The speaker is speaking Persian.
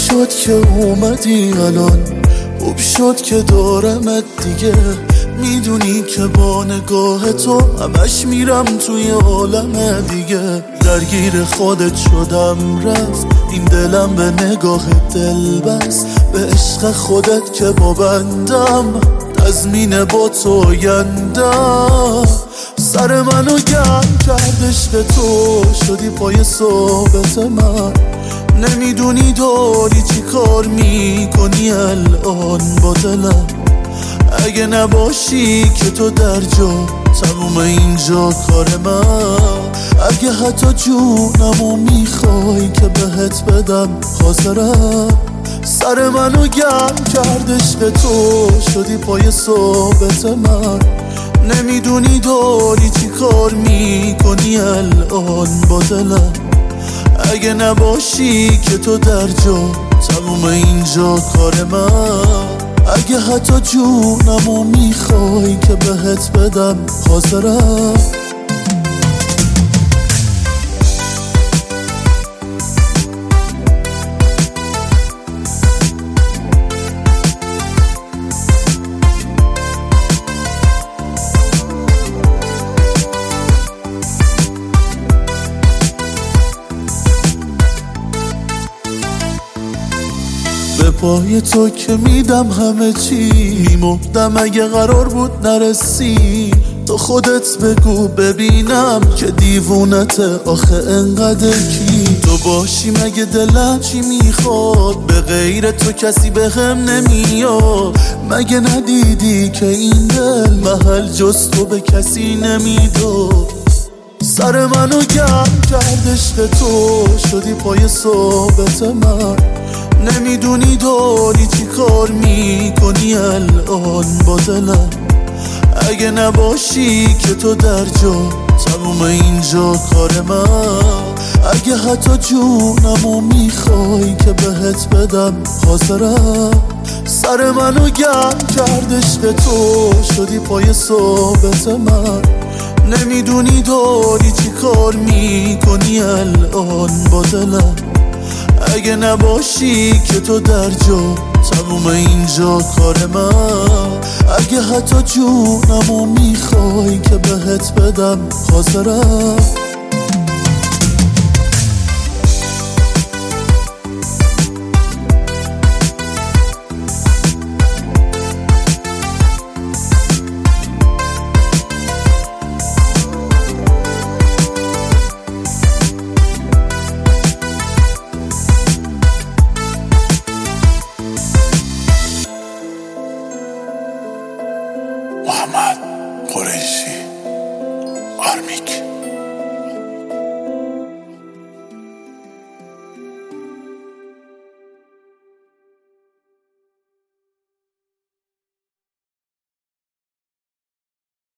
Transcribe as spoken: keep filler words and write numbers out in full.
شد که اومدی الان، خوب شد که دارمت دیگه. میدونی که با نگاه تو همش میرم توی عالم دیگه. درگیر خودت شدم رفت این دلم به نگاه دل بست، به عشق خودت که بابندم تضمین با تو آیندم. سر منو گرم کرد عشق تو، شدی پای صحبت من. نمیدونی داری چی کار میکنی الان با دلم. اگه نباشی که تو در جا تموم اینجا کار من. اگه حتی جونمو میخوای که بهت بدم حاضرم. سر منو گرم کرد عشق تو، شدی پای صحبت من. نمیدونی داری چی کار میکنی الان با دلم. اگه نباشی که تو در جا تموم اینجا کار من. اگه حتی جونمو میخوای که بهت بدم حاضرم. به پای تو که میدم همه چی، میمردم اگه قرار بود نرسی. تو خودت بگو ببینم که دیوونته آخه انقدر کی. تو باشی مگه دلم چی میخواد، به غیر تو کسی به هم نمیاد. مگه ندیدی که این دل محل جز تو به کسی نمیداد. سر منو گرم کرد عشق تو، شدی پای صحبت من. نمیدونی داری چی کار میکنی الان با دلم. اگه نباشی که تو در جا تموم اینجا کار من. اگه حتی جونمو میخوای که بهت بدم حاضرم. سر منو گرم کرد عشق تو، شدی پای صحبت من. نمیدونی داری چی کار میکنی الان با دلم. اگه نباشی که تو در جا تموم اینجا کار من. اگه حتی جونمو میخوای که بهت بدم حاضرم. محمد قریشی آرمیک.